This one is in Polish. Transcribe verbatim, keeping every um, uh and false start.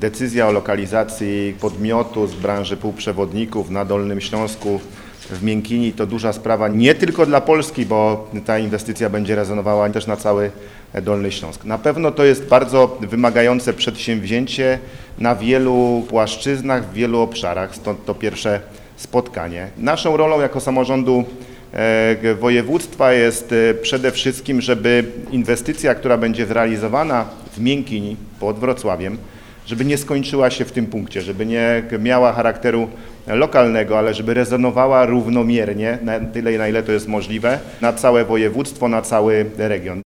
decyzja o lokalizacji podmiotu z branży półprzewodników na Dolnym Śląsku w Miękini to duża sprawa nie tylko dla Polski, bo ta inwestycja będzie rezonowała też na cały Dolny Śląsk. Na pewno to jest bardzo wymagające przedsięwzięcie na wielu płaszczyznach, w wielu obszarach, stąd to pierwsze spotkanie. Naszą rolą jako samorządu województwa jest przede wszystkim, żeby inwestycja, która będzie zrealizowana w Miękini pod Wrocławiem, żeby nie skończyła się w tym punkcie, żeby nie miała charakteru lokalnego, ale żeby rezonowała równomiernie, na tyle, na ile to jest możliwe, na całe województwo, na cały region.